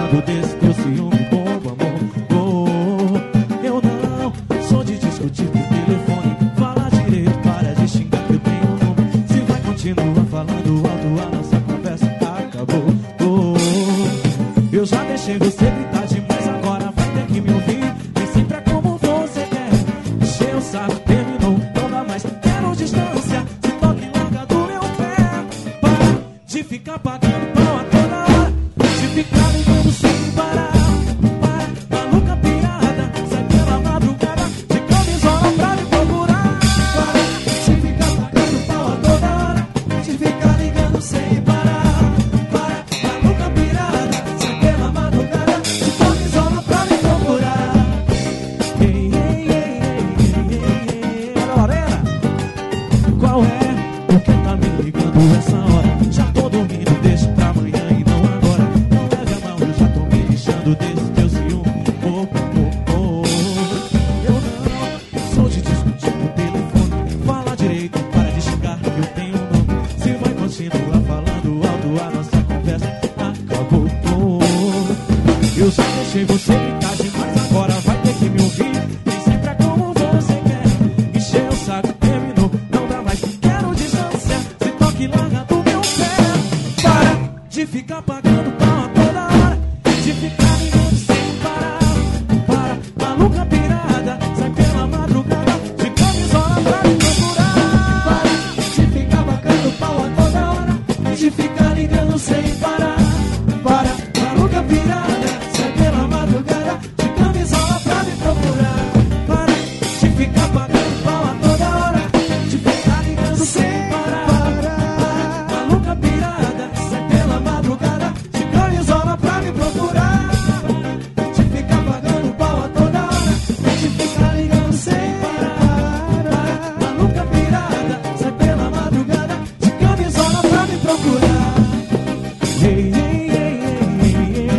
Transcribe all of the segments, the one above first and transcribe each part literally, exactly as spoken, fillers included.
ligando desse teu ciúme bobo, amor. Oh, eu não sou de discutir por telefone. Fala direito, para de xingar que eu tenho um nome. Se vai continuar falando alto, a nossa conversa acabou. Oh, eu já deixei você gritar demais, agora vai ter que me ouvir. Nem sempre é como você quer. Encheu o saco, terminou, não dá mais. Quero distância, se toque e larga do meu pé. Para de ficar pagando pau a toda hora, de ficar ligando sem parar. Para, maluca pirada, sai pela madrugada de camisola pra me procurar. Para de ficar pagando pau a toda hora, de ficar ligando sem parar. Para, maluca pirada, sai pela madrugada de camisola pra me procurar. Ei, ei, ei, ei, ei, ei, ei. Lorena, qual é? Por que tá me ligando essa hora? Já tô dormindo, deixa pra amanhã e não agora. Não leve a mão, eu já tô me lixando desse teu ciúme. Oh, oh, oh. Eu não sou de discutir no telefone. Fala direito, para de xingar que eu tenho um nome. Se vai continuar falando alto, a nossa conversa acabou. Oh, eu já deixei você gritar demais, agora vai ter que me ouvir. Nem sempre é como você quer. Encheu o saco, terminou, não dá mais. Quero distância, se toque e larga do meu pé. Para de ficar pagando pau a toda hora, de ficar ligando sem parar. Para, maluca pirada, sai pela madrugada de camisola pra me procurar. Para de ficar pagando pau a toda hora, de ficar ligando sem parar. Para, maluca pirada, sai pela madrugada de camisola pra me procurar. Para de ficar pagando pau a toda hora, de ficar ligando sem parar. Para, maluca pirada, sai pela madrugada de camisola pra me procurar. De ficar pagando pau a toda hora, de ficar ligando sem parar. Para, maluca pirada, sai pela madrugada de camisola pra me procurar. Ei, ei, ei, ei, ei,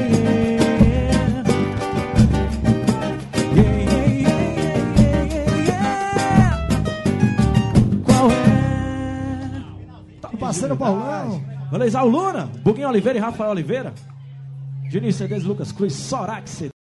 ei, ei, ei, ei, ei. Qual é? Tá parceiro Paulão. Valorizar o Luna, Buguinho Oliveira e Rafael Oliveira. Juninho C Ds, Lucas Cruz, Sorax.